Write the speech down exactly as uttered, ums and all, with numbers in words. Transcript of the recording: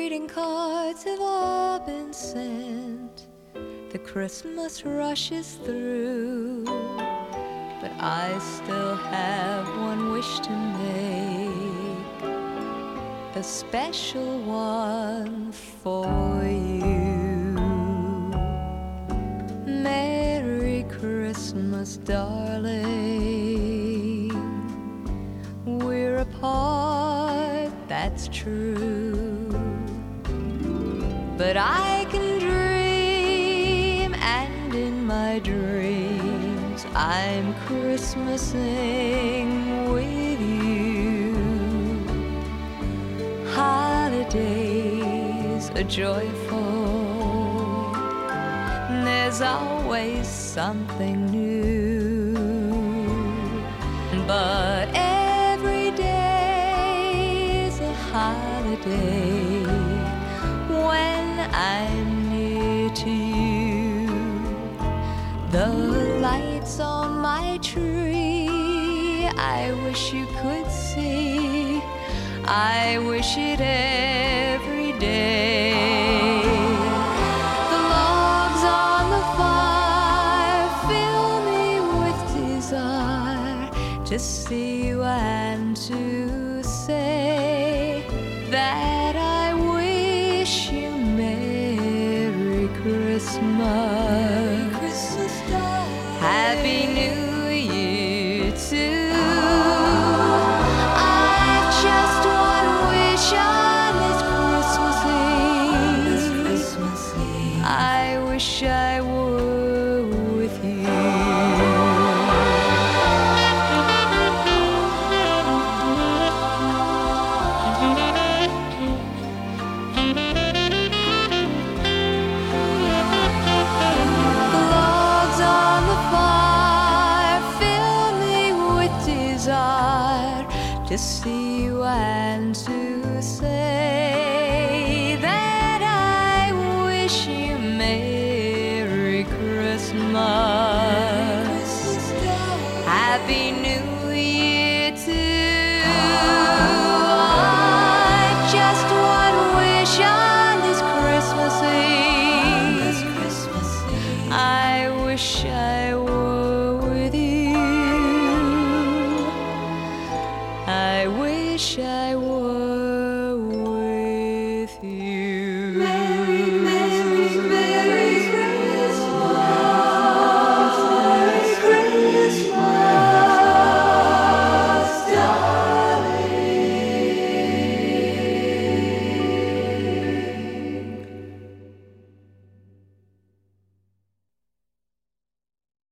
greeting cards have all been sent. The Christmas rushes through, but I still have one wish to make, a special one for you. Merry Christmas, darling. We're apart, that's true, but I can dream, and in my dreams I'm Christmasing with you. Holidays are joyful, there's always something new, but every day is a holiday when I'm near to you. The lights on my tree, I wish you could see, I wish it every day. The logs on the fire fill me with desire to see you and to say that I wish you Merry Christmas. Happy New Year too. I've just one wish on this Christmas Eve. I wish I were with you. To see you and to say